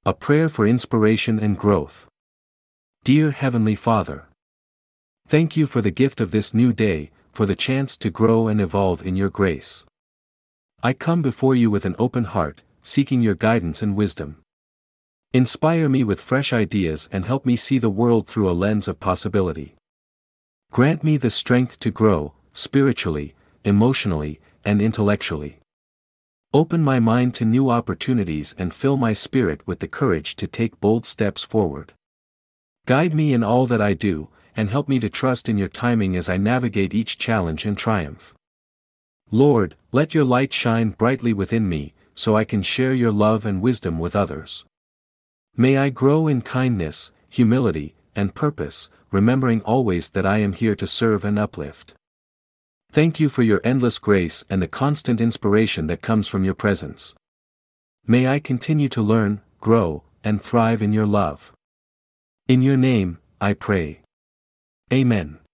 A prayer for inspiration and growth. Dear Heavenly Father, thank you for the gift of this new day, for the chance to grow and evolve in your grace. I come before you with an open heart, seeking your guidance and wisdom. Inspire me with fresh ideas and help me see the world through a lens of possibility. Grant me the strength to grow, spiritually, emotionally, and intellectually. Open my mind to new opportunities and fill my spirit with the courage to take bold steps forward. Guide me in all that I do, and help me to trust in your timing as I navigate each challenge and triumph. Lord, let your light shine brightly within me, so I can share your love and wisdom with others. May I grow in kindness, humility, and purpose, remembering always that I am here to serve and uplift. Thank you for your endless grace and the constant inspiration that comes from your presence. May I continue to learn, grow, and thrive in your love. In your name, I pray. Amen.